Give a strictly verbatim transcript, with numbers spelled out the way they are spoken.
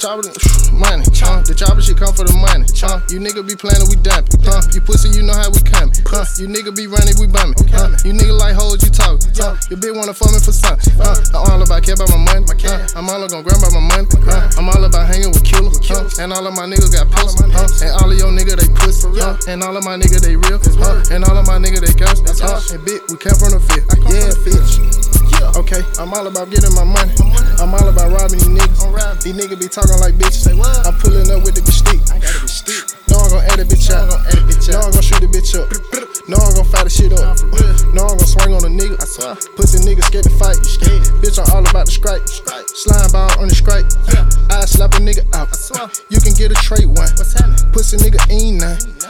chopper, money. Uh, the chopper shit come for the money. Uh, you nigga be playing, we damping. Uh, you pussy, you know how we coming. Uh, you nigga be running, we bumming. Uh, you nigga like hoes, you talking. Uh, your bitch wanna fuck me for something. Uh, I'm all about care about my money. Uh, I'm all gonna grab about my money. Uh, I'm all about hanging with killers. Uh, and all of my niggas got pistols. Uh, and all of your niggas, they pussy. Uh, and all of my niggas, they real. Uh, and all of my niggas, they ghost. Uh, and bitch, we come from the fifth. Yeah, bitch. Okay, I'm all about getting my money. I'm all about robbing these niggas. These niggas be talking like bitches. I'm pulling up with the bitch stick. No, I'm gonna add a bitch out. No, I'm gonna shoot the bitch up. No, I'm gonna fire the shit up. No, I'm gonna swing on a nigga. Pussy niggas scared to fight. Bitch, I'm all about the scrape. Slime ball on the scrape. I slap a nigga out. You can get a trait one. Pussy nigga ain't none.